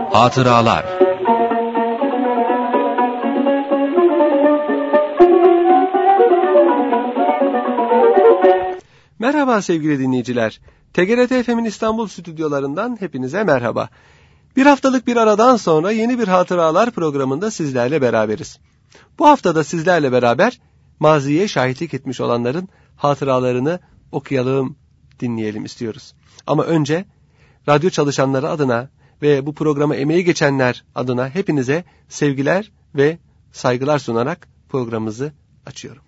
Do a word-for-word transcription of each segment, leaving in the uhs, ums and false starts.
Hatıralar. Merhaba sevgili dinleyiciler. T G R T F M'in İstanbul stüdyolarından hepinize merhaba. Bir haftalık bir aradan sonra yeni bir Hatıralar programında sizlerle beraberiz. Bu haftada sizlerle beraber maziye şahitlik etmiş olanların hatıralarını okuyalım, dinleyelim istiyoruz. Ama önce radyo çalışanları adına ve bu programa emeği geçenler adına hepinize sevgiler ve saygılar sunarak programımızı açıyorum.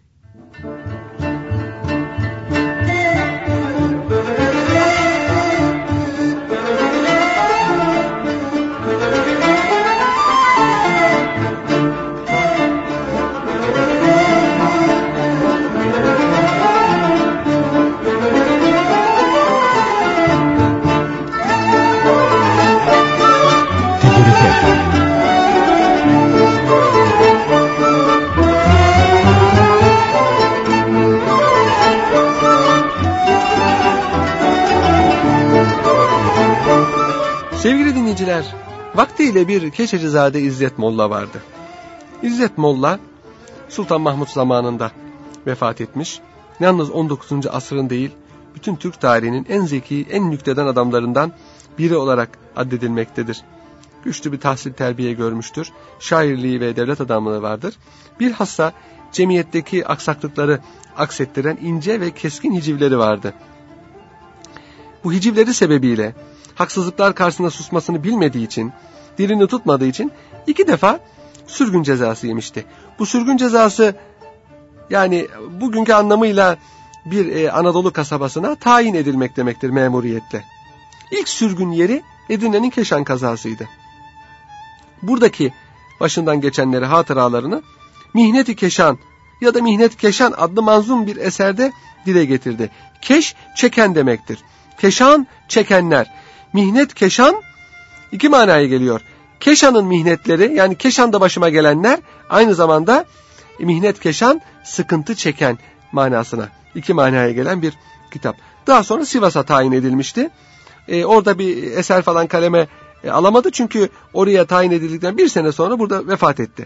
Sevgili dinleyiciler, vaktiyle bir Keçecizade İzzet Molla vardı. İzzet Molla, Sultan Mahmut zamanında vefat etmiş. Yalnız on dokuzuncu asrın değil, bütün Türk tarihinin en zeki, en nükteden adamlarından biri olarak addedilmektedir. Güçlü bir tahsil terbiye görmüştür. Şairliği ve devlet adamlığı vardır. Bilhassa cemiyetteki aksaklıkları aksettiren ince ve keskin hicivleri vardı. Bu hicivleri sebebiyle haksızlıklar karşısında susmasını bilmediği için, dilini tutmadığı için iki defa sürgün cezası yemişti. Bu sürgün cezası yani bugünkü anlamıyla bir e, Anadolu kasabasına tayin edilmek demektir memuriyetle. İlk sürgün yeri Edirne'nin Keşan kazasıydı. Buradaki başından geçenleri, hatıralarını Mihnet-i Keşan ya da Mihnet Keşan adlı manzum bir eserde dile getirdi. Keş, çeken demektir. Keşan, çekenler. Mihnet Keşan iki manaya geliyor. Keşan'ın mihnetleri, yani Keşan'da başıma gelenler, aynı zamanda Mihnet Keşan, sıkıntı çeken manasına, iki manaya gelen bir kitap. Daha sonra Sivas'a tayin edilmişti. Ee, orada bir eser falan kaleme e, alamadı çünkü oraya tayin edildikten bir sene sonra burada vefat etti.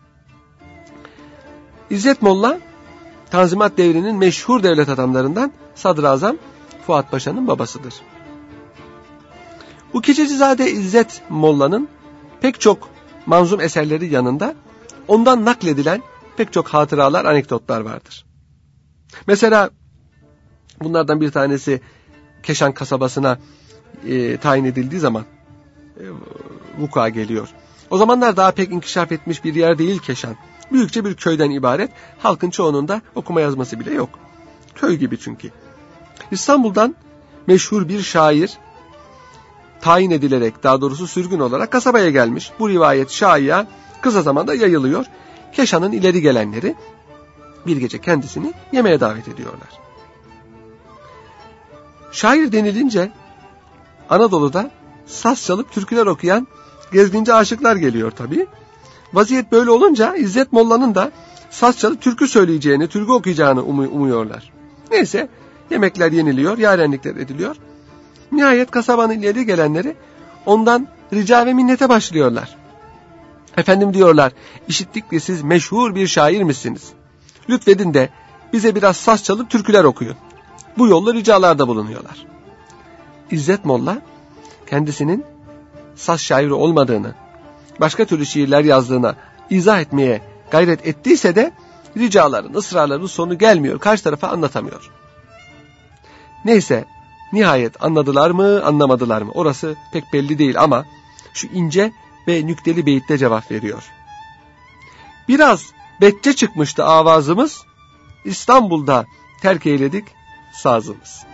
İzzet Molla, Tanzimat devrinin meşhur devlet adamlarından Sadrazam Fuat Paşa'nın babasıdır. Bu Keçecizade İzzet Molla'nın pek çok manzum eserleri yanında ondan nakledilen pek çok hatıralar, anekdotlar vardır. Mesela bunlardan bir tanesi Keşan kasabasına e, tayin edildiği zaman e, vuku'a geliyor. O zamanlar daha pek inkişaf etmiş bir yer değil Keşan. Büyükçe bir köyden ibaret, halkın çoğunun da okuma yazması bile yok. Köy gibi çünkü. İstanbul'dan meşhur bir şair tayin edilerek, daha doğrusu sürgün olarak kasabaya gelmiş. Bu rivayet şaiya kısa zamanda yayılıyor. Keşan'ın ileri gelenleri bir gece kendisini yemeğe davet ediyorlar. Şair denilince Anadolu'da saz çalıp türküler okuyan gezginci aşıklar geliyor tabii. Vaziyet böyle olunca İzzet Molla'nın da saz çalıp türkü söyleyeceğini, türkü okuyacağını umu- umuyorlar. Neyse, yemekler yeniliyor, yarenlikler ediliyor. Nihayet kasabanın ileri gelenleri ondan rica ve minnete başlıyorlar. Efendim diyorlar, işittik ki siz meşhur bir şair misiniz? Lütfedin de bize biraz saz çalıp türküler okuyun. Bu yolla ricalarda bulunuyorlar. İzzet Molla kendisinin saz şairi olmadığını, başka türlü şiirler yazdığına izah etmeye gayret ettiyse de ricaların, ısrarların sonu gelmiyor, karşı tarafa anlatamıyor. Neyse, nihayet anladılar mı, anlamadılar mı? Orası pek belli değil ama şu ince ve nükteli beyitte cevap veriyor. Biraz betçe çıkmıştı avazımız, İstanbul'da terk eyledik sazımız.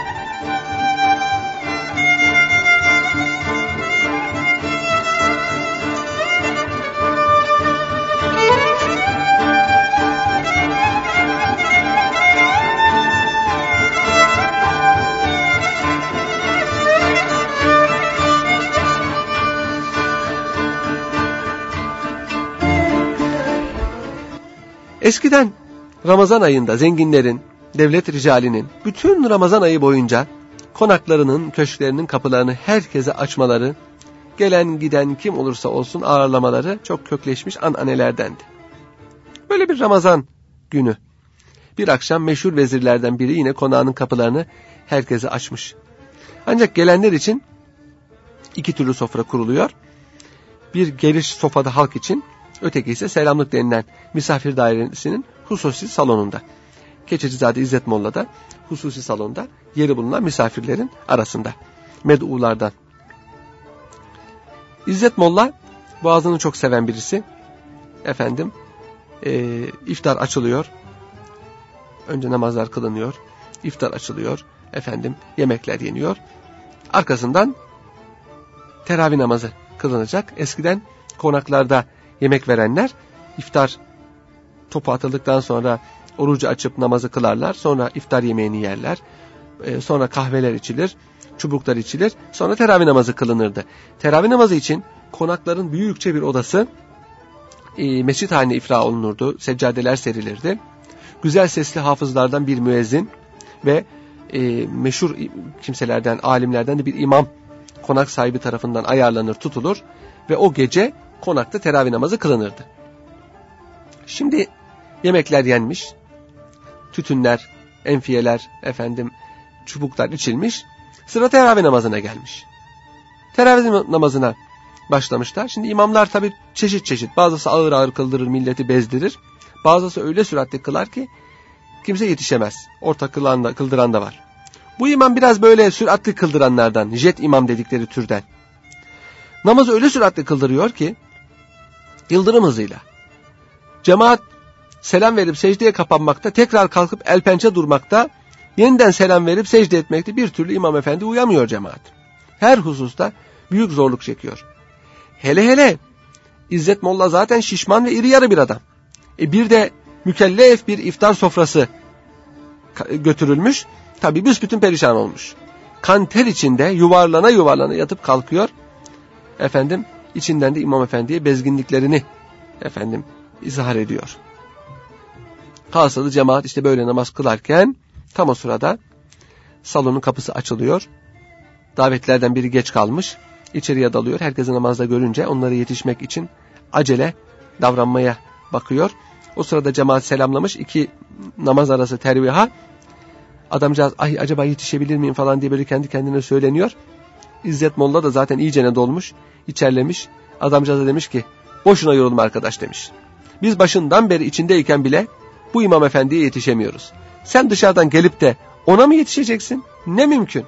Eskiden Ramazan ayında zenginlerin, devlet ricalinin bütün Ramazan ayı boyunca konaklarının, köşklerinin kapılarını herkese açmaları gelen giden kim olursa olsun ağırlamaları çok kökleşmiş ananelerdendi. Böyle bir Ramazan günü bir akşam meşhur vezirlerden biri yine konağının kapılarını herkese açmış. Ancak gelenler için iki türlü sofra kuruluyor. Bir geniş sofada halk için, öteki ise selamlık denilen misafir dairesinin hususi salonunda. Keçecizade İzzet Molla'da hususi salonda yeri bulunan misafirlerin arasında. Med'ulardan. İzzet Molla boğazını çok seven birisi. Efendim e, iftar açılıyor. Önce namazlar kılınıyor. İftar açılıyor. Efendim yemekler yeniyor. Arkasından teravih namazı kılınacak. Eskiden konaklarda yemek verenler iftar topu atıldıktan sonra orucu açıp namazı kılarlar. Sonra iftar yemeğini yerler. Ee, sonra kahveler içilir. Çubuklar içilir. Sonra teravih namazı kılınırdı. Teravih namazı için konakların büyükçe bir odası e, mescit haline ifra olunurdu. Seccadeler serilirdi. Güzel sesli hafızlardan bir müezzin ve e, meşhur kimselerden, alimlerden de bir imam konak sahibi tarafından ayarlanır, tutulur ve o gece konakta teravih namazı kılınırdı. Şimdi yemekler yenmiş, tütünler, enfiyeler, efendim çubuklar içilmiş, sıra teravih namazına gelmiş. Teravih namazına başlamışlar. Şimdi imamlar tabii çeşit çeşit, bazısı ağır ağır kıldırır, milleti bezdirir, bazısı öyle süratli kılar ki kimse yetişemez. Orta kılan da, kıldıran da var. Bu imam biraz böyle süratli kıldıranlardan, jet imam dedikleri türden. Namazı öyle süratli kıldırıyor ki yıldırım hızıyla. Cemaat selam verip secdeye kapanmakta, tekrar kalkıp el pençe durmakta, yeniden selam verip secde etmekte, bir türlü imam efendi uyamıyor cemaat. Her hususta büyük zorluk çekiyor. Hele hele İzzet Molla zaten şişman ve iri yarı bir adam. E bir de mükellef bir iftar sofrası götürülmüş. Tabi büsbütün perişan olmuş. Kan ter içinde yuvarlana yuvarlana yatıp kalkıyor. Efendim içinden de imam efendiye bezginliklerini efendim izhar ediyor. Hasılı cemaat işte böyle namaz kılarken tam o sırada salonun kapısı açılıyor. Davetlerden biri geç kalmış. İçeriye dalıyor. Herkesi namazda görünce onlara yetişmek için acele davranmaya bakıyor. O sırada cemaat selamlamış. İki namaz arası terviha. Adamcağız ay acaba yetişebilir miyim falan diye böyle kendi kendine söyleniyor. İzzet Molla da zaten iyicene dolmuş, içerlemiş. Adamcağız demiş ki boşuna yorulma arkadaş demiş. Biz başından beri içindeyken bile bu imam efendiye yetişemiyoruz. Sen dışarıdan gelip de ona mı yetişeceksin? Ne mümkün?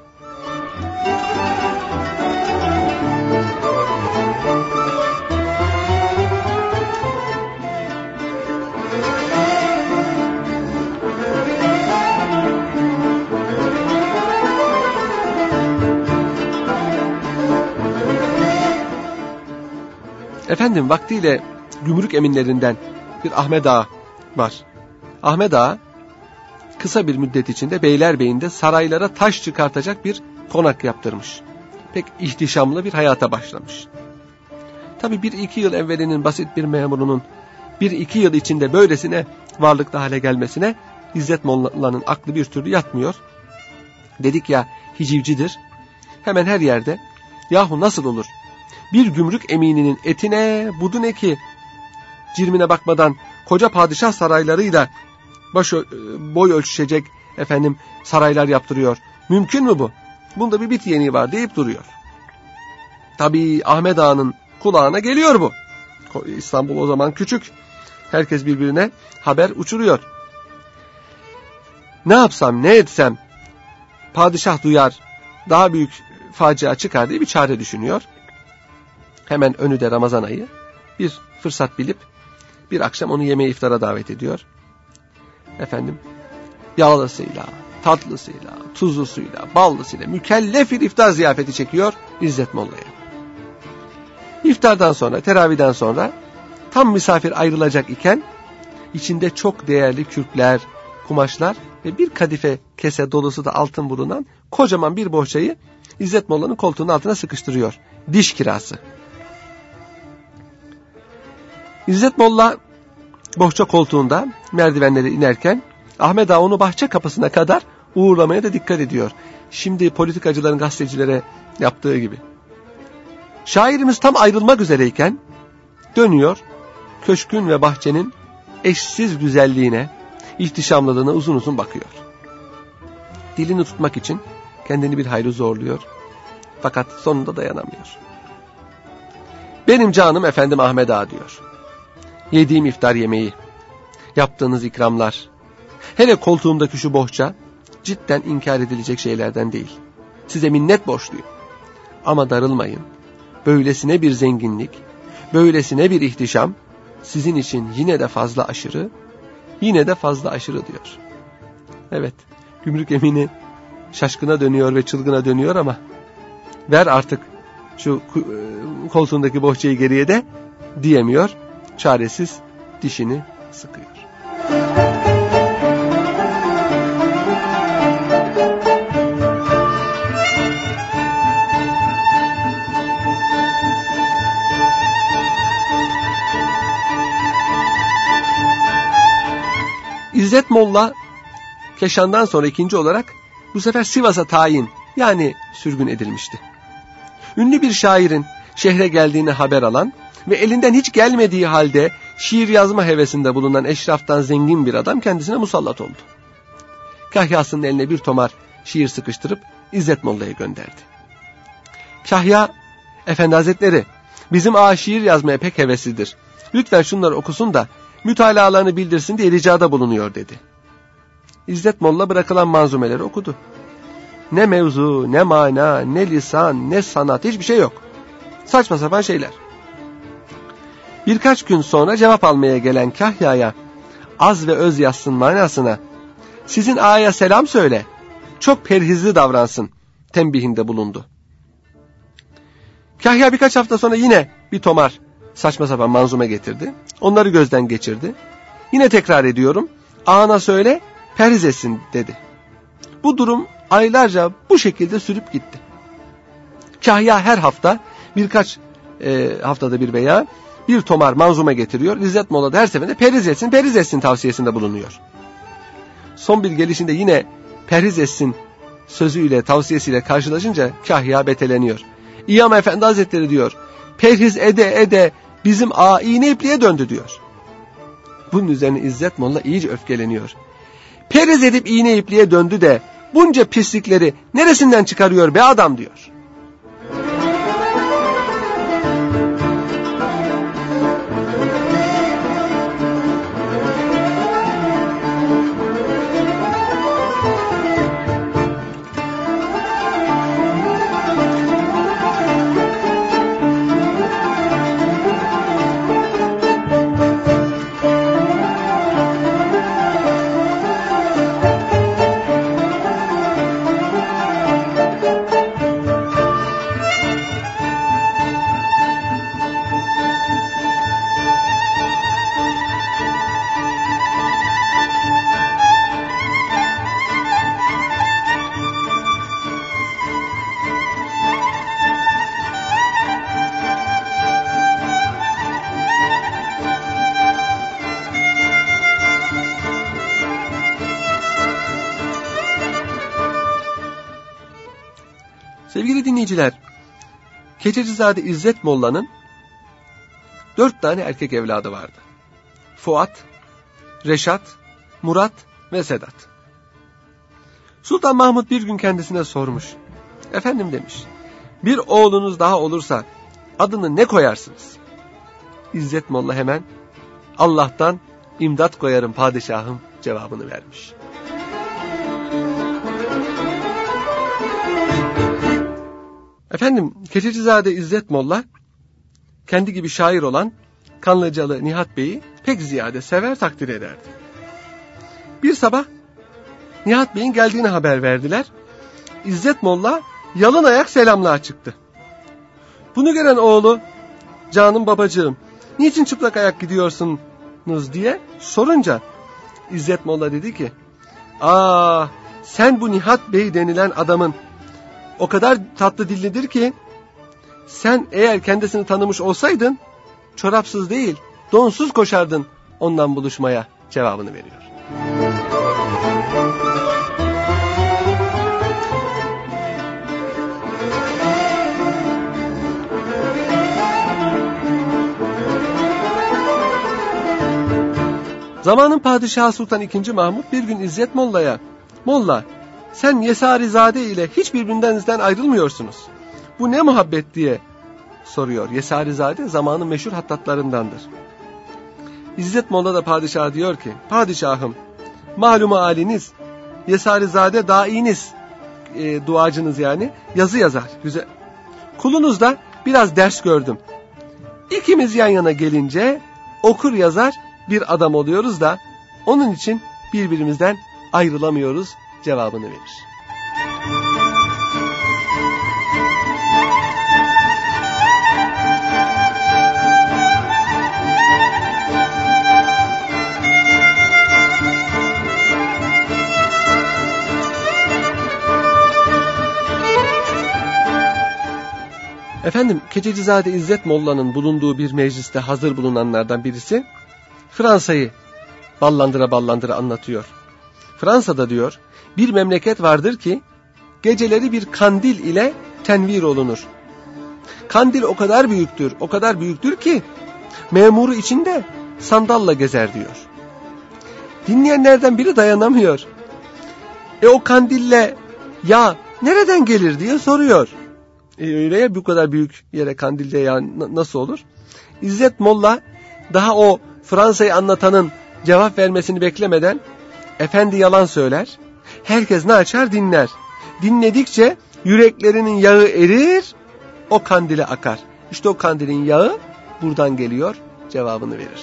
Efendim vaktiyle gümrük eminlerinden bir Ahmet Ağa var. Ahmet Ağa kısa bir müddet içinde Beylerbeyi'nde saraylara taş çıkartacak bir konak yaptırmış. Pek ihtişamlı bir hayata başlamış. Tabii bir iki yıl evvelinin basit bir memurunun bir iki yıl içinde böylesine varlıklı hale gelmesine İzzet Molla'nın aklı bir türlü yatmıyor. Dedik ya hicivcidir. Hemen her yerde yahu nasıl olur? Bir gümrük emininin etine budun eki cirmine bakmadan koca padişah saraylarıyla baş boy ölçüşecek efendim saraylar yaptırıyor. Mümkün mü bu? Bunda bir bit yeniği var deyip duruyor. Tabii Ahmet Ağa'nın kulağına geliyor bu. İstanbul o zaman küçük. Herkes birbirine haber uçuruyor. Ne yapsam ne etsem padişah duyar daha büyük facia çıkar diye bir çare düşünüyor. Hemen önü de Ramazan ayı. Bir fırsat bilip bir akşam onu yemeğe iftara davet ediyor. Efendim yağlısıyla, tatlısıyla, tuzlusuyla, ballısıyla mükellef bir iftar ziyafeti çekiyor İzzet Molla'ya. İftardan sonra, teravihden sonra tam misafir ayrılacak iken içinde çok değerli kürkler, kumaşlar ve bir kadife kese dolusu da altın bulunan kocaman bir bohçayı İzzet Molla'nın koltuğunun altına sıkıştırıyor. Diş kirası. İzzet Molla bohça koltuğunda merdivenleri inerken Ahmet Ağa onu bahçe kapısına kadar uğurlamaya da dikkat ediyor. Şimdi politikacıların gazetecilere yaptığı gibi. Şairimiz tam ayrılmak üzereyken dönüyor, köşkün ve bahçenin eşsiz güzelliğine, ihtişamlılığına uzun uzun bakıyor. Dilini tutmak için kendini bir hayli zorluyor. Fakat sonunda dayanamıyor. Benim canım efendim Ahmet Ağa diyor. Yediğim iftar yemeği, yaptığınız ikramlar, hele koltuğumdaki şu bohça cidden inkar edilecek şeylerden değil. Size minnet borçluyum. Ama darılmayın. Böylesine bir zenginlik, böylesine bir ihtişam sizin için yine de fazla aşırı, yine de fazla aşırı diyor. Evet, gümrük emini şaşkına dönüyor ve çılgına dönüyor ama ver artık şu koltuğundaki bohçayı geriye de diyemiyor. Çaresiz dişini sıkıyor. İzzet Molla Keşan'dan sonra ikinci olarak bu sefer Sivas'a tayin, yani sürgün edilmişti. Ünlü bir şairin şehre geldiğini haber alan ve elinden hiç gelmediği halde şiir yazma hevesinde bulunan eşraftan zengin bir adam kendisine musallat oldu. Kahyasının eline bir tomar şiir sıkıştırıp İzzet Molla'ya gönderdi. Kahya, efendi hazretleri, bizim ağa şiir yazmaya pek heveslidir. Lütfen şunları okusun da mütalalarını bildirsin diye ricada bulunuyor dedi. İzzet Molla bırakılan manzumeleri okudu. Ne mevzu, ne mana, ne lisan, ne sanat, hiçbir şey yok. Saçma sapan şeyler. Birkaç gün sonra cevap almaya gelen Kahya'ya az ve öz yazsın manasına sizin ağaya selam söyle, çok perhizli davransın tembihinde bulundu. Kahya birkaç hafta sonra yine bir tomar saçma sapan manzume getirdi. Onları gözden geçirdi. Yine tekrar ediyorum, ağana söyle perhiz etsin dedi. Bu durum aylarca bu şekilde sürüp gitti. Kahya her hafta birkaç e, haftada bir veya bir tomar manzume getiriyor. İzzet Molla da her seferinde perhiz etsin, perhiz etsin tavsiyesinde bulunuyor. Son bir gelişinde yine perhiz etsin sözüyle, tavsiyesiyle karşılaşınca Kahya beteleniyor. İyi ama efendi hazretleri diyor, perhiz ede ede bizim ağa iğne ipliğe döndü diyor. Bunun üzerine İzzet Molla iyice öfkeleniyor. Perhiz edip iğne ipliğe döndü de bunca pislikleri neresinden çıkarıyor be adam diyor. Sevgili dinleyiciler, Keçecizade İzzet Molla'nın dört tane erkek evladı vardı. Fuat, Reşat, Murat ve Sedat. Sultan Mahmud bir gün kendisine sormuş. Efendim demiş, bir oğlunuz daha olursa adını ne koyarsınız? İzzet Molla hemen Allah'tan imdat koyarım padişahım cevabını vermiş. Efendim, Keçecizade İzzet Molla kendi gibi şair olan Kanlıcalı Nihat Bey'i pek ziyade sever, takdir ederdi. Bir sabah Nihat Bey'in geldiğini haber verdiler. İzzet Molla yalın ayak selamlığa çıktı. Bunu gören oğlu, canım babacığım niçin çıplak ayak gidiyorsunuz diye sorunca İzzet Molla dedi ki, aa sen bu Nihat Bey denilen adamın o kadar tatlı dillidir ki sen eğer kendisini tanımış olsaydın çorapsız değil donsuz koşardın ondan buluşmaya cevabını veriyor. Zamanın padişahı Sultan ikinci. Mahmut bir gün İzzet Molla'ya, "Molla, sen Yesarizade ile hiç birbirinizden ayrılmıyorsunuz. Bu ne muhabbet?" diye soruyor. Yesarizade zamanın meşhur hattatlarındandır. İzzet Molla da padişaha diyor ki, "Padişahım, malumu haliniz, Yesarizade dainiz, e, duacınız yani, yazı yazar. Güzel. Kulunuz da biraz ders gördüm. İkimiz yan yana gelince okur yazar bir adam oluyoruz da onun için birbirimizden ayrılamıyoruz" cevabını verir. Efendim, Keçecizade İzzet Molla'nın bulunduğu bir mecliste hazır bulunanlardan birisi Fransa'yı ballandıra ballandıra anlatıyor. Fransa'da diyor, bir memleket vardır ki geceleri bir kandil ile tenvir olunur. Kandil o kadar büyüktür, o kadar büyüktür ki memuru içinde sandalla gezer diyor. Dinleyenlerden biri dayanamıyor. E o kandille ya nereden gelir diye soruyor. E öyle ya, bu kadar büyük yere kandilde ya nasıl olur? İzzet Molla daha o Fransa'yı anlatanın cevap vermesini beklemeden efendi yalan söyler. Herkes ne açar dinler. Dinledikçe yüreklerinin yağı erir, o kandile akar. İşte o kandilin yağı buradan geliyor cevabını verir.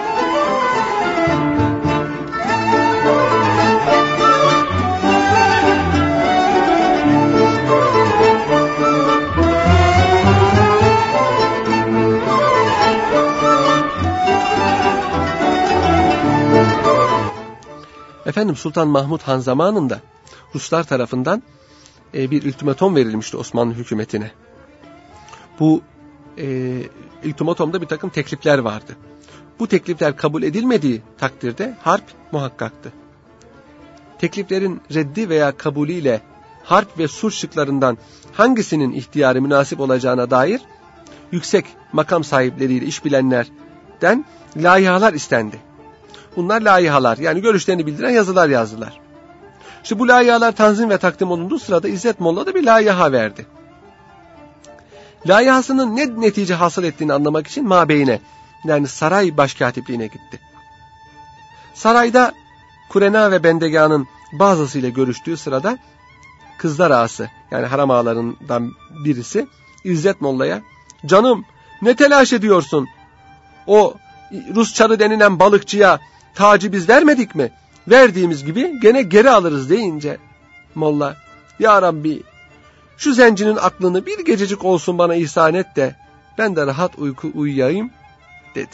Efendim, Sultan Mahmut Han zamanında Ruslar tarafından e, bir ultimatom verilmişti Osmanlı hükümetine. Bu e, ultimatomda bir takım teklifler vardı. Bu teklifler kabul edilmediği takdirde harp muhakkaktı. Tekliflerin reddi veya kabulüyle harp ve sulh şıklarından hangisinin ihtiyarı münasip olacağına dair yüksek makam sahipleriyle iş bilenlerden layihalar istendi. Bunlar layihalar, yani görüşlerini bildiren yazılar yazdılar. İşte bu layihalar tanzim ve takdim olunduğu sırada İzzet Molla da bir layiha verdi. Layihasının ne netice hasıl ettiğini anlamak için mabeyine, yani saray başkatipliğine gitti. Sarayda Kurena ve Bendegah'ın bazısıyla görüştüğü sırada kızlar ağası, yani haram ağalarından birisi İzzet Molla'ya, "Canım, ne telaş ediyorsun? O Rus çarı denilen balıkçıya tacı biz vermedik mi? Verdiğimiz gibi gene geri alırız" deyince Molla, "Ya Rabbi, şu zencinin aklını bir gececik olsun bana ihsan et de ben de rahat uyku uyuyayım" dedi.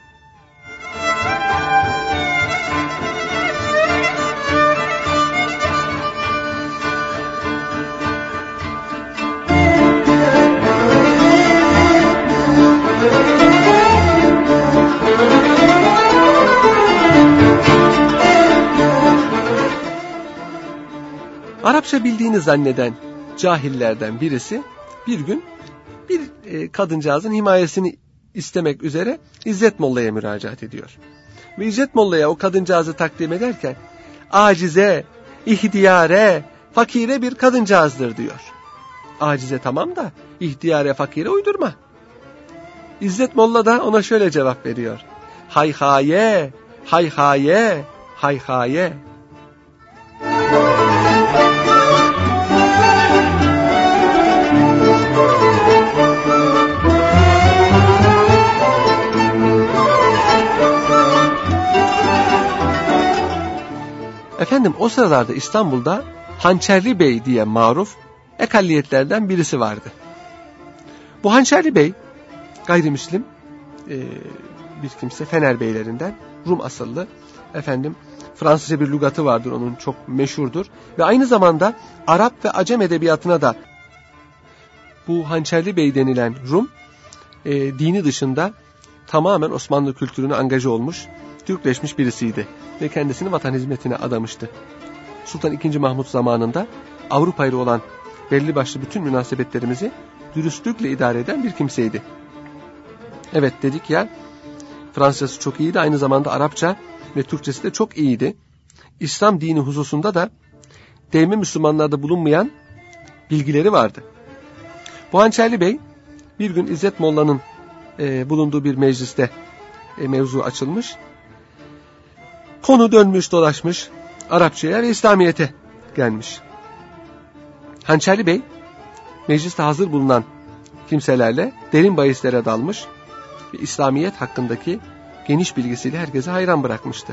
Arapça bildiğini zanneden cahillerden birisi bir gün bir e, kadıncağızın himayesini istemek üzere İzzet Molla'ya müracaat ediyor. Ve İzzet Molla'ya o kadıncağızı takdim ederken acize, ihtiyare, fakire bir kadıncağızdır diyor. Acize tamam da ihtiyare, fakire uydurma. İzzet Molla da ona şöyle cevap veriyor: "Hay haye, hay haye, hay haye." Efendim, o sıralarda İstanbul'da Hançerli Bey diye maruf ekalliyetlerden birisi vardı. Bu Hançerli Bey gayrimüslim e, bir kimse, Fener Beylerinden, Rum asıllı. Efendim, Fransızca bir lügatı vardır, onun çok meşhurdur ve aynı zamanda Arap ve Acem edebiyatına da bu Hançerli Bey denilen Rum e, dini dışında tamamen Osmanlı kültürüne angaje olmuş, Türkleşmiş birisiydi ve kendisini vatan hizmetine adamıştı. Sultan ikinci. Mahmut zamanında Avrupa ile olan belli başlı bütün münasebetlerimizi dürüstlükle idare eden bir kimseydi. Evet, dedik ya, Fransızcası çok iyiydi, aynı zamanda Arapça ve Türkçesi de çok iyiydi. İslam dini hususunda da devme Müslümanlarda bulunmayan bilgileri vardı. Bu Hançerli Bey bir gün İzzet Molla'nın e, bulunduğu bir mecliste e, mevzu açılmış. Konu dönmüş dolaşmış Arapçaya ve İslamiyet'e gelmiş. Hançerli Bey mecliste hazır bulunan kimselerle derin bahislere dalmış ve İslamiyet hakkındaki geniş bilgisiyle herkese hayran bırakmıştı.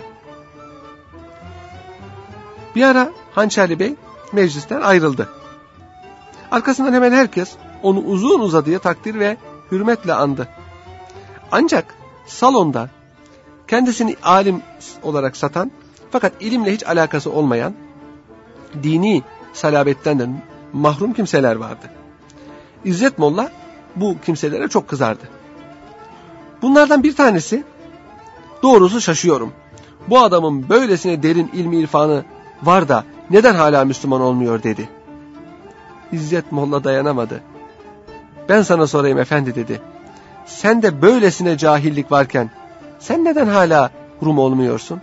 Bir ara Hançerli Bey meclisten ayrıldı. Arkasından hemen herkes onu uzun uzadıya takdir ve hürmetle andı. Ancak salonda kendisini alim olarak satan fakat ilimle hiç alakası olmayan, dini salabetten de mahrum kimseler vardı. İzzet Molla bu kimselere çok kızardı. Bunlardan bir tanesi, doğrusu şaşıyorum. Bu adamın böylesine derin ilmi irfanı var da neden hala Müslüman olmuyor dedi. İzzet Molla dayanamadı. Ben sana sorayım efendi dedi. Sen de böylesine cahillik varken sen neden hala Rum olmuyorsun?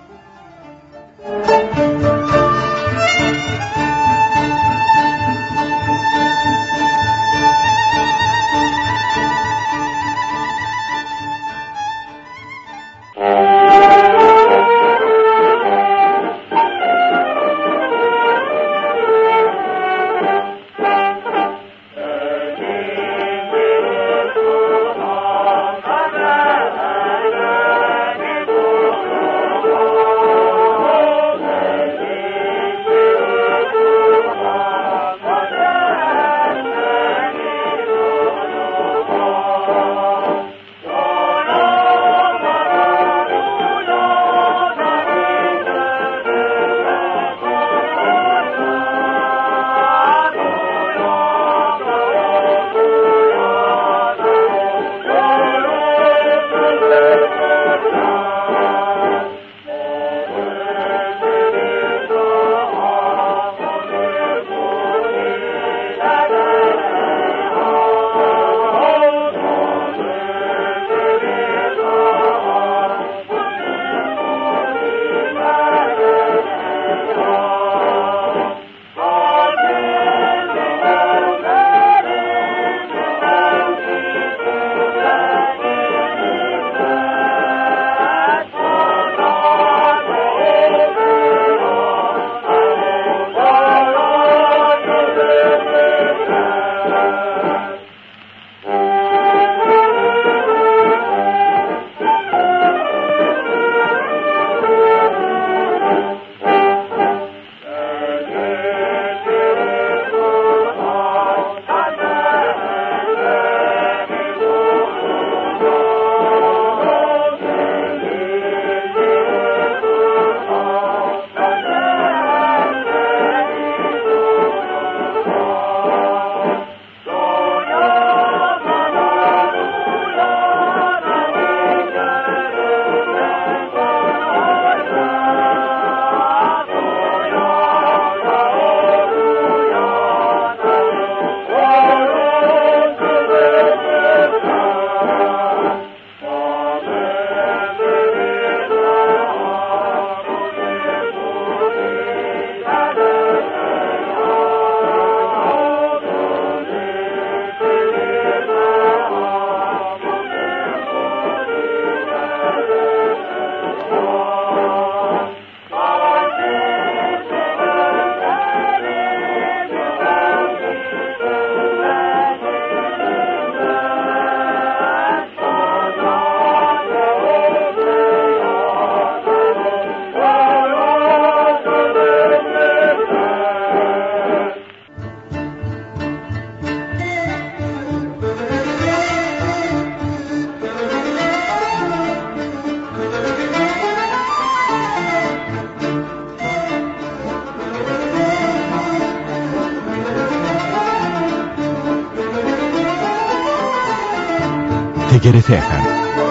T G R T Efendim.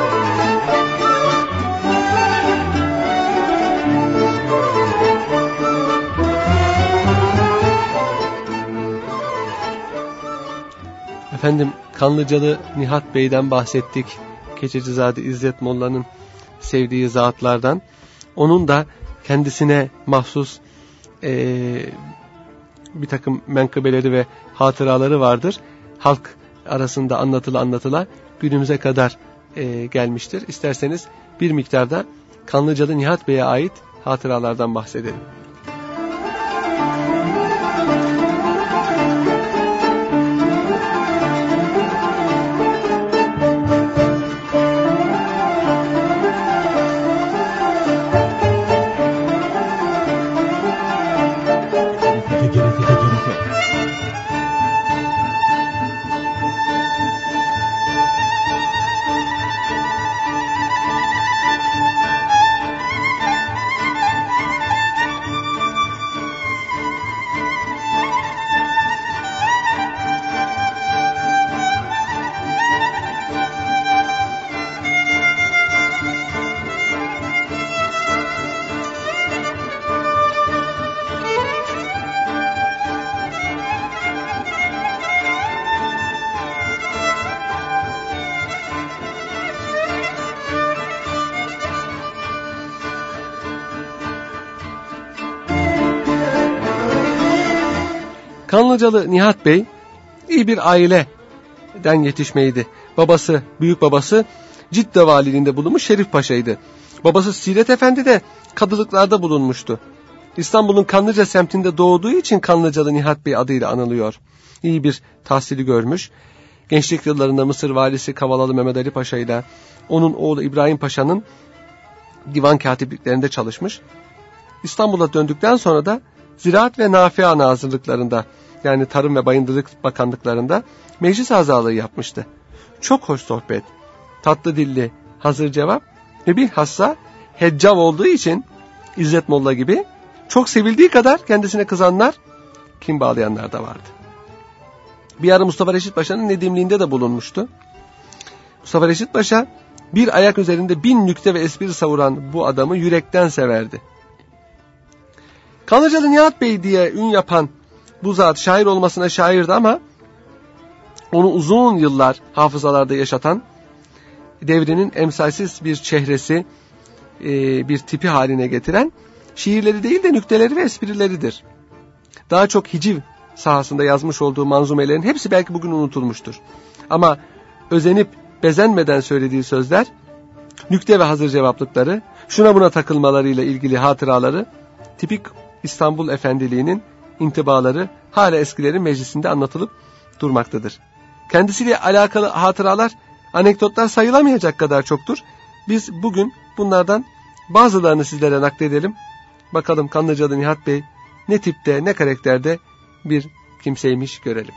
Efendim Kanlıcalı Nihat Bey'den bahsettik. Keçecizade İzzet Molla'nın sevdiği zatlardan. Onun da kendisine mahsus e, bir takım menkıbeleri ve hatıraları vardır. Halk arasında anlatıla anlatıla günümüze kadar e, gelmiştir. İsterseniz bir miktarda Kanlıcalı Nihat Bey'e ait hatıralardan bahsedelim. Kanlıcalı Nihat Bey iyi bir aileden yetişmeydi. Babası, büyük babası Cidde valiliğinde bulunmuş Şerif Paşa'ydı. Babası Siret Efendi de kadılıklarda bulunmuştu. İstanbul'un Kanlıca semtinde doğduğu için Kanlıcalı Nihat Bey adıyla anılıyor. İyi bir tahsili görmüş. Gençlik yıllarında Mısır valisi Kavalalı Mehmet Ali Paşa ile onun oğlu İbrahim Paşa'nın divan katipliklerinde çalışmış. İstanbul'a döndükten sonra da Ziraat ve Nafia Nazırlıklarında, yani Tarım ve Bayındırlık Bakanlıklarında meclis azalığı yapmıştı. Çok hoş sohbet, tatlı dilli, hazır cevap ve bilhassa heccav olduğu için İzzet Molla gibi çok sevildiği kadar kendisine kızanlar, kin bağlayanlar da vardı. Bir ara Mustafa Reşit Paşa'nın nedimliğinde de bulunmuştu. Mustafa Reşit Paşa bir ayak üzerinde bin nükte ve espri savuran bu adamı yürekten severdi. Kanlıcalı Nihat Bey diye ün yapan bu zat şair olmasına şairdi ama onu uzun yıllar hafızalarda yaşatan, devrinin emsalsiz bir çehresi, bir tipi haline getiren şiirleri değil de nükteleri ve esprileridir. Daha çok hiciv sahasında yazmış olduğu manzumelerin hepsi belki bugün unutulmuştur. Ama özenip bezenmeden söylediği sözler, nükte ve hazır cevaplıkları, şuna buna takılmalarıyla ilgili hatıraları, tipik İstanbul Efendiliğinin intibaları hala eskilerin meclisinde anlatılıp durmaktadır. Kendisiyle alakalı hatıralar, anekdotlar sayılamayacak kadar çoktur. Biz bugün bunlardan bazılarını sizlere nakledelim. Bakalım Kanlıcalı Nihat Bey ne tipte, ne karakterde bir kimseymiş görelim.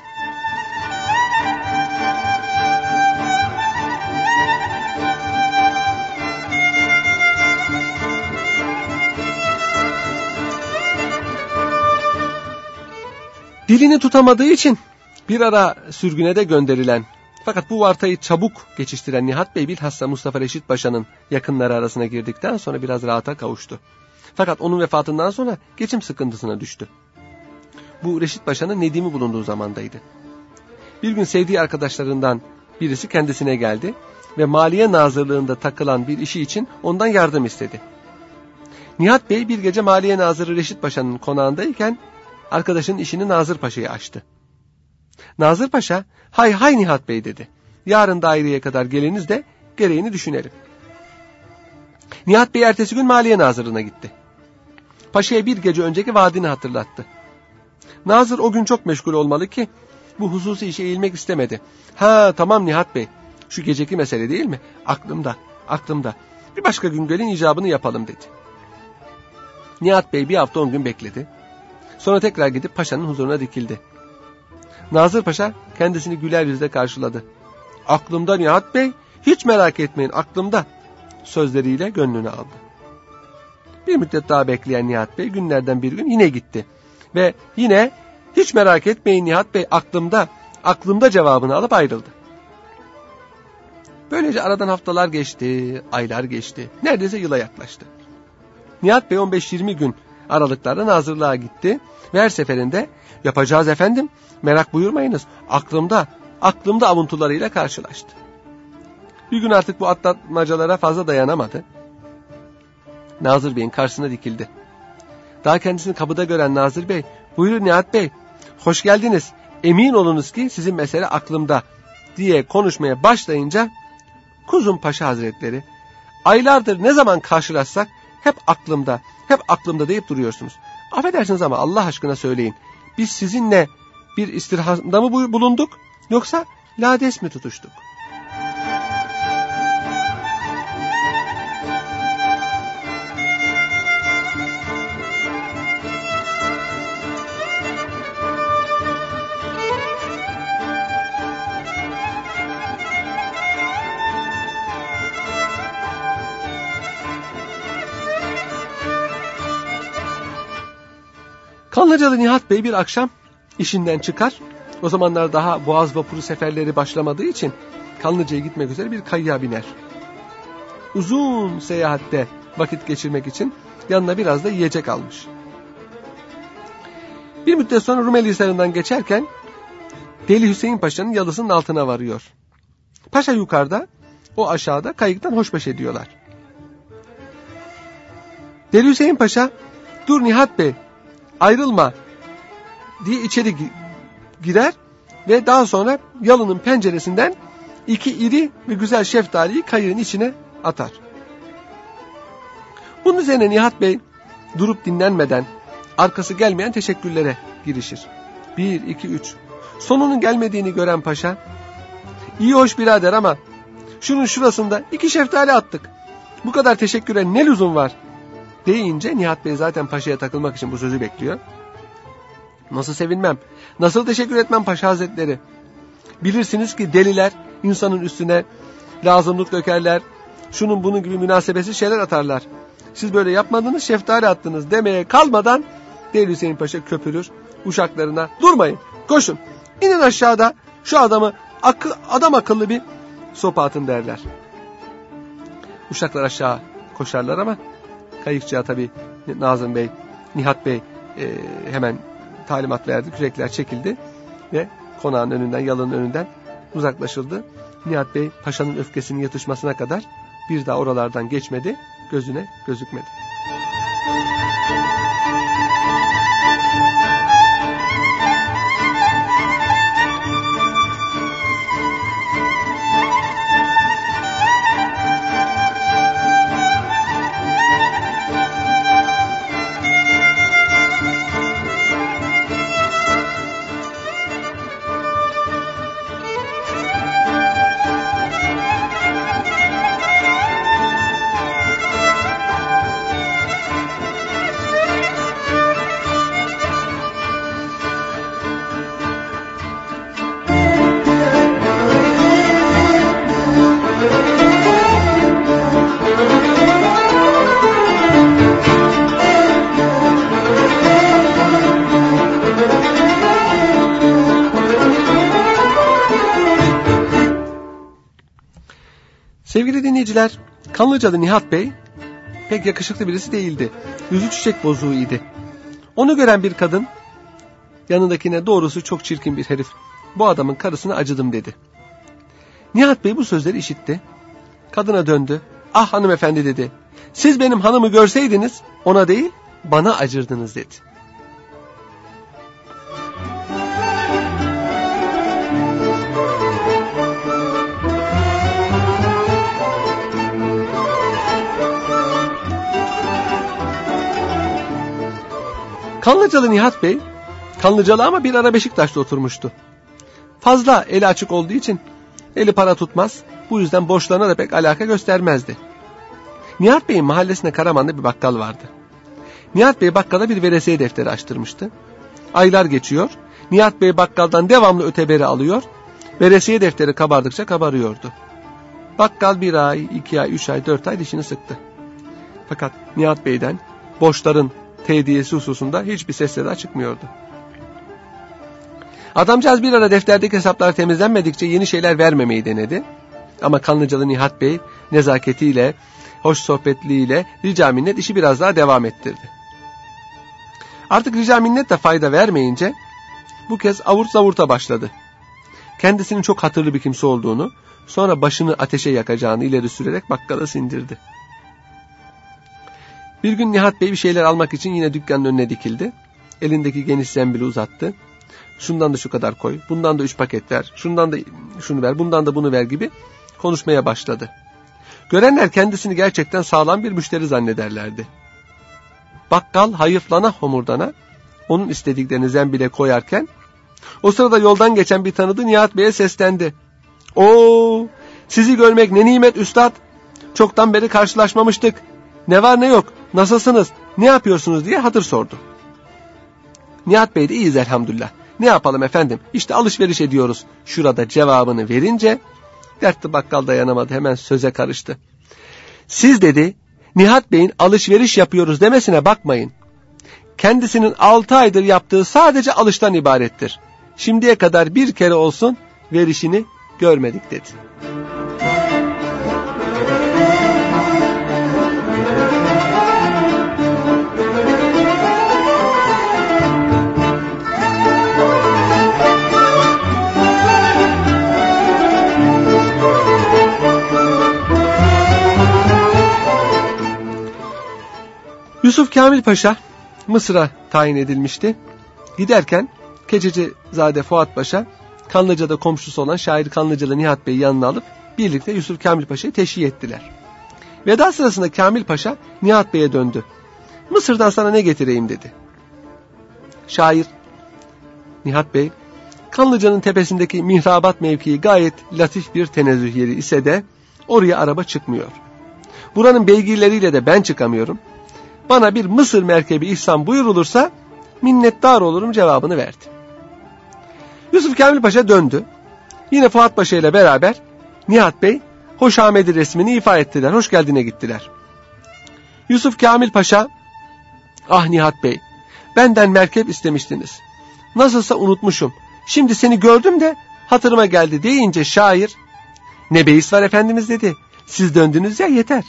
Dilini tutamadığı için bir ara sürgüne de gönderilen, fakat bu vartayı çabuk geçiştiren Nihat Bey bilhassa Mustafa Reşit Paşa'nın yakınları arasına girdikten sonra biraz rahata kavuştu. Fakat onun vefatından sonra geçim sıkıntısına düştü. Bu Reşit Paşa'nın nedimi bulunduğu zamandaydı. Bir gün sevdiği arkadaşlarından birisi kendisine geldi ve Maliye Nazırlığında takılan bir işi için ondan yardım istedi. Nihat Bey bir gece Maliye Nazırı Reşit Paşa'nın konağındayken arkadaşının işini Nazır Paşa'ya açtı. Nazır Paşa, hay hay Nihat Bey dedi. Yarın daireye kadar geliniz de gereğini düşünelim. Nihat Bey ertesi gün Maliye Nazırlığına gitti. Paşa'ya bir gece önceki vaadini hatırlattı. Nazır o gün çok meşgul olmalı ki bu hususi işe eğilmek istemedi. Ha tamam Nihat Bey, şu geceki mesele değil mi? Aklımda, aklımda. Bir başka gün gelin icabını yapalım dedi. Nihat Bey bir hafta on gün bekledi. Sonra tekrar gidip paşanın huzuruna dikildi. Nazır Paşa kendisini güler yüzle karşıladı. Aklımda Nihat Bey, hiç merak etmeyin aklımda sözleriyle gönlünü aldı. Bir müddet daha bekleyen Nihat Bey günlerden bir gün yine gitti. Ve yine hiç merak etmeyin Nihat Bey aklımda, aklımda cevabını alıp ayrıldı. Böylece aradan haftalar geçti, aylar geçti. Neredeyse yıla yaklaştı. Nihat Bey on beş yirmi gün aralıklarla nazırlığa gitti ve her seferinde yapacağız efendim, merak buyurmayınız, aklımda, aklımda avuntularıyla karşılaştı. Bir gün artık bu atlatmacalara fazla dayanamadı. Nazır Bey'in karşısına dikildi. Daha kendisini kapıda gören Nazır Bey, "Buyurun Nihat Bey, hoş geldiniz. Emin olunuz ki sizin mesele aklımda," diye konuşmaya başlayınca, "Kuzum Paşa Hazretleri, aylardır ne zaman karşılaşsak hep aklımda, hep aklımda deyip duruyorsunuz. Affedersiniz ama Allah aşkına söyleyin, biz sizinle bir istirhamda mı bulunduk, yoksa lades mi tutuştuk?" Kanlıcalı Nihat Bey bir akşam işinden çıkar. O zamanlar daha Boğaz vapuru seferleri başlamadığı için Kanlıca'ya gitmek üzere bir kayığa biner. Uzun seyahatte vakit geçirmek için yanına biraz da yiyecek almış. Bir müddet sonra Rumeli Hisarı'ndan geçerken Deli Hüseyin Paşa'nın yalısının altına varıyor. Paşa yukarıda, o aşağıda kayıktan hoşbeş ediyorlar. Deli Hüseyin Paşa, "Dur Nihat Bey, ayrılma," diye içeri girer ve daha sonra yalının penceresinden iki iri ve güzel şeftaliyi kayığın içine atar. Bunun üzerine Nihat Bey durup dinlenmeden arkası gelmeyen teşekkürlere girişir. Bir, iki, üç. Sonunun gelmediğini gören paşa, "İyi hoş birader ama şunun şurasında iki şeftali attık. Bu kadar teşekküre ne lüzum var?" deyince Nihat Bey zaten paşaya takılmak için bu sözü bekliyor. "Nasıl sevinmem, nasıl teşekkür etmem Paşa Hazretleri. Bilirsiniz ki deliler insanın üstüne lazımlık dökerler, şunun bunun gibi münasebetsiz şeyler atarlar. Siz böyle yapmadınız, şeftali attınız," demeye kalmadan Deli Hüseyin Paşa köpürür, uşaklarına, "Durmayın, koşun, inin aşağıda, şu adamı akı, adam akıllı bir sopa atın," derler. Uşaklar aşağı koşarlar ama kayıkçıya tabii Nazım Bey, Nihat Bey e, hemen talimat verdi. Kürekler çekildi ve konağın önünden, yalının önünden uzaklaşıldı. Nihat Bey paşanın öfkesinin yatışmasına kadar bir daha oralardan geçmedi, gözüne gözükmedi. Sevgili dinleyiciler, Kanlıcalı Nihat Bey pek yakışıklı birisi değildi. Yüzü çiçek bozuğu idi. Onu gören bir kadın yanındakine, "Doğrusu çok çirkin bir herif. Bu adamın karısına acıdım," dedi. Nihat Bey bu sözleri işitti. Kadına döndü. "Ah hanımefendi," dedi. "Siz benim hanımı görseydiniz ona değil bana acırdınız," dedi. Kanlıcalı Nihat Bey, Kanlıcalı ama bir ara Beşiktaş'ta oturmuştu. Fazla eli açık olduğu için eli para tutmaz, bu yüzden borçlarına da pek alaka göstermezdi. Nihat Bey'in mahallesinde Karaman'da bir bakkal vardı. Nihat Bey bakkala bir veresiye defteri açtırmıştı. Aylar geçiyor, Nihat Bey bakkaldan devamlı öteberi alıyor, veresiye defteri kabardıkça kabarıyordu. Bakkal bir ay, iki ay, üç ay, dört ay dişini sıktı. Fakat Nihat Bey'den borçların tediyesi hususunda hiçbir ses seda çıkmıyordu. Adamcağız bir ara defterdeki hesaplar temizlenmedikçe yeni şeyler vermemeyi denedi. Ama Kanlıcalı Nihat Bey nezaketiyle, hoş sohbetliğiyle rica minnet işi biraz daha devam ettirdi. Artık rica minnet de fayda vermeyince bu kez avurt zavurta başladı. Kendisinin çok hatırlı bir kimse olduğunu, sonra başını ateşe yakacağını ileri sürerek bakkala sindirdi. Bir gün Nihat Bey bir şeyler almak için yine dükkanın önüne dikildi. Elindeki geniş zembili uzattı. Şundan da şu kadar koy, bundan da üç paket ver, şundan da şunu ver, bundan da bunu ver gibi konuşmaya başladı. Görenler kendisini gerçekten sağlam bir müşteri zannederlerdi. Bakkal hayıflana homurdana onun istediklerini zembile koyarken o sırada yoldan geçen bir tanıdığı Nihat Bey'e seslendi. "Oo, sizi görmek ne nimet üstad. Çoktan beri karşılaşmamıştık. Ne var ne yok, nasılsınız, ne yapıyorsunuz?" diye hatır sordu. Nihat Bey de "İyiyiz elhamdülillah. Ne yapalım efendim, İşte alışveriş ediyoruz." Şurada cevabını verince dertli bakkal dayanamadı, hemen söze karıştı. "Siz," dedi, "Nihat Bey'in alışveriş yapıyoruz demesine bakmayın. Kendisinin altı aydır yaptığı sadece alıştan ibarettir. Şimdiye kadar bir kere olsun verişini görmedik," dedi. Yusuf Kamil Paşa Mısır'a tayin edilmişti. Giderken Keçecizade Fuat Paşa Kanlıca'da komşusu olan şair Kanlıcalı Nihat Bey'i yanına alıp birlikte Yusuf Kamil Paşa'yı teşhi ettiler. Veda sırasında Kamil Paşa Nihat Bey'e döndü. "Mısır'dan sana ne getireyim?" dedi. Şair Nihat Bey, Kanlıca'nın tepesindeki mihrabat mevkii gayet latif bir tenezzüh yeri ise de oraya araba çıkmıyor. Buranın beygirleriyle de ben çıkamıyorum. Bana bir Mısır merkebi ihsan buyurulursa minnettar olurum cevabını verdi. Yusuf Kamil Paşa döndü. Yine Fuat Paşa ile beraber Nihat Bey hoşamedi resmini ifa ettiler. Hoş geldine gittiler. Yusuf Kamil Paşa, "Ah Nihat Bey, benden merkep istemiştiniz. Nasılsa unutmuşum. Şimdi seni gördüm de hatırıma geldi," deyince şair, "Ne beis var efendimiz," dedi. "Siz döndünüz ya, yeter."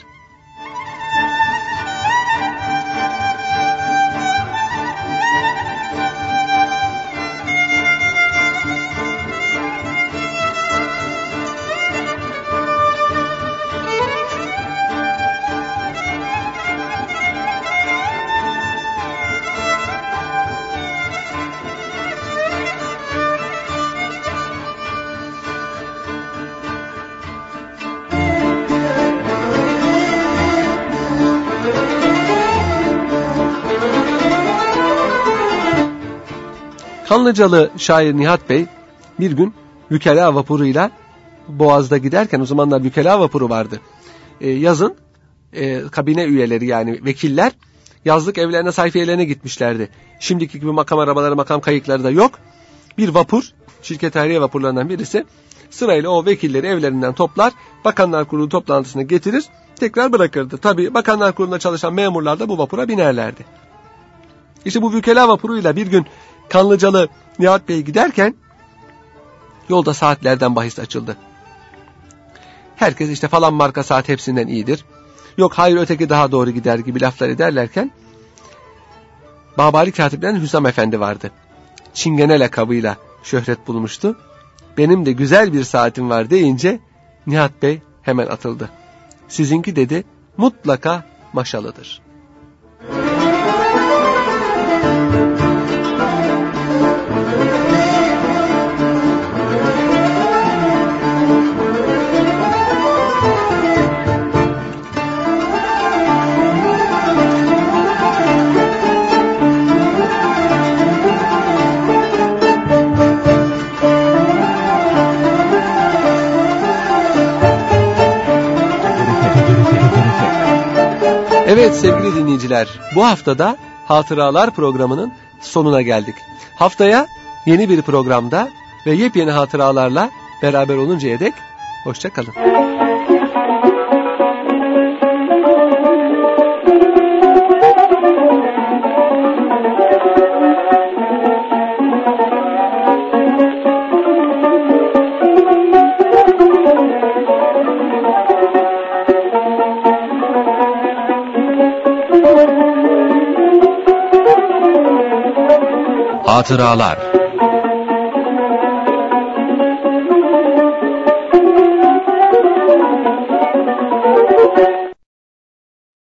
Kanlıcalı şair Nihat Bey bir gün Vükela vapuruyla Boğaz'da giderken, o zamanlar Vükela vapuru vardı. Ee, yazın e, kabine üyeleri, yani vekiller yazlık evlerine, sayfiyelerine gitmişlerdi. Şimdiki gibi makam arabaları, makam kayıkları da yok. Bir vapur, şirket hayriye vapurlarından birisi sırayla o vekilleri evlerinden toplar, Bakanlar Kurulu toplantısına getirir, tekrar bırakırdı. Tabii Bakanlar Kurulu'nda çalışan memurlar da bu vapura binerlerdi. İşte bu Vükela vapuruyla bir gün Kanlıcalı Nihat Bey giderken yolda saatlerden bahis açıldı. Herkes işte falan marka saat hepsinden iyidir, yok hayır öteki daha doğru gider gibi laflar ederlerken Babali Katip'ten Hüsam Efendi vardı. Çingene lakabıyla şöhret bulmuştu. "Benim de güzel bir saatim var," deyince Nihat Bey hemen atıldı. "Sizinki," dedi, "mutlaka maşalıdır." Evet sevgili dinleyiciler, bu haftada Hatıralar programının sonuna geldik. Haftaya yeni bir programda ve yepyeni hatıralarla beraber oluncaya dek hoşça kalın. Hatıralar